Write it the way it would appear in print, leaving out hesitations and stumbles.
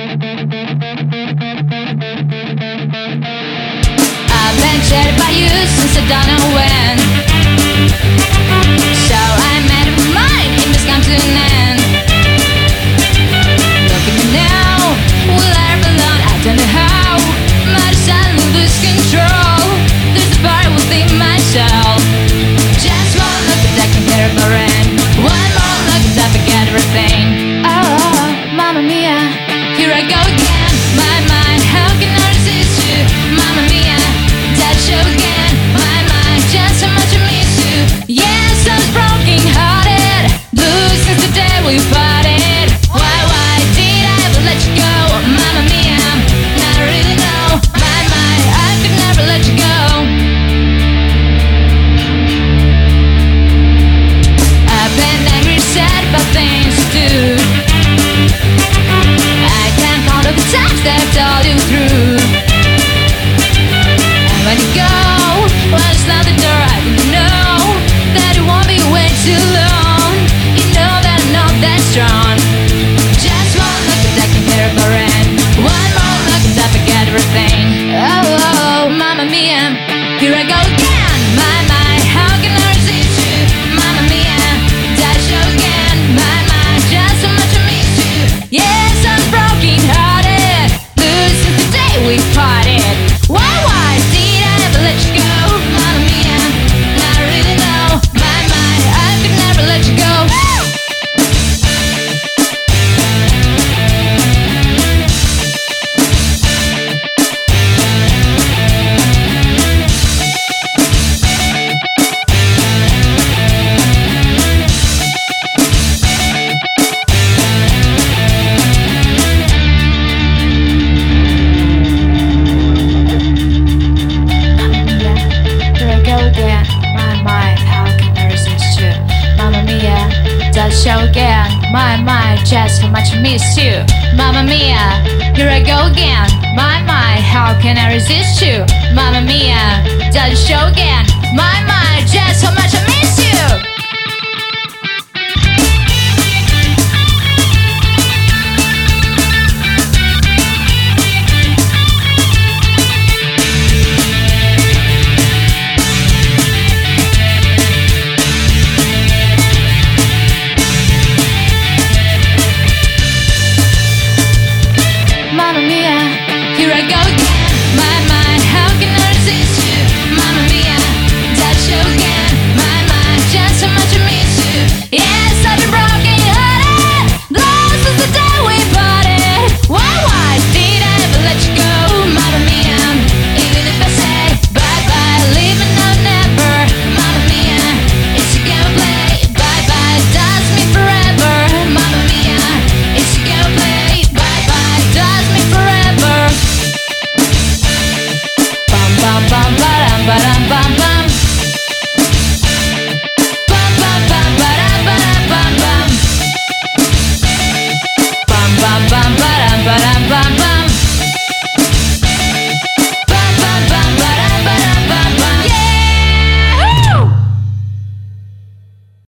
I've been jaded by you since I don't know when. So I made up my mind, it must come to an end. Look at me now, will I ever learn? I don't know how. Might suddenly lose control. There's a fire within myself. Just one look at that can tear apart. One more look at that forget everything. Oh, Mamma Mia, here I go again. My mind, how can I resist you? Mamma Mia, that show again. My mind, just how much I miss you. Yes, I was broken hearted, blue since the day we parted. Why did I ever let you go? Mamma Mia, now I really know. My mind, I could never let you go. I've been angry, sad about things to do. I can't count all the times that I've told you through. And when you go, when you slam the door, I think you know that it won't be way too long. You know that I'm not that strong. Just one look at that can tear apart. One more look at that forget everything. Oh, Mamma Mia, here I go again. My mind, how can I resist you? Mamma Mia, that show again. My mind, just how much I miss you. Yes, I'm broken hearted, blue since the day we parted. Why did I ever let you go? Mamma Mia, now I really know. My mind, I could never let you go. Here I go again. My mind, how can I resist you? Mamma Mia, that show again. My mind, just how much I miss you. Mamma Mia, here I go again. My mind, how can I resist you? Mamma Mia, that show again. My mind, just how much I miss you. Mamma Mia, here I go again. My mind, how can I resist